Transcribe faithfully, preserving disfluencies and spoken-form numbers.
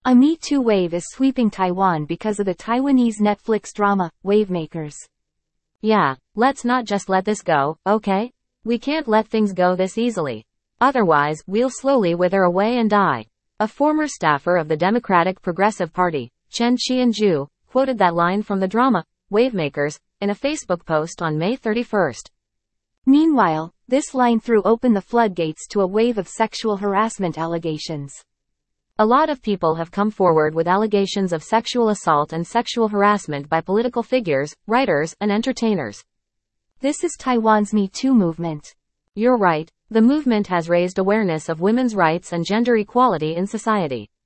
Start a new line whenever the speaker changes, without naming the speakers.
A Me Too wave is sweeping Taiwan because of the Taiwanese Netflix drama, Wavemakers.
Yeah, let's not just let this go, okay? We can't let things go this easily. Otherwise, we'll slowly wither away and die. A former staffer of the Democratic Progressive Party, Chen Qianju, quoted that line from the drama, Wavemakers, in a Facebook post on May thirty-first.
Meanwhile, this line threw open the floodgates to a wave of sexual harassment allegations.
A lot of people have come forward with allegations of sexual assault and sexual harassment by political figures, writers, and entertainers.
This is Taiwan's Me Too movement.
You're right, the movement has raised awareness of women's rights and gender equality in society.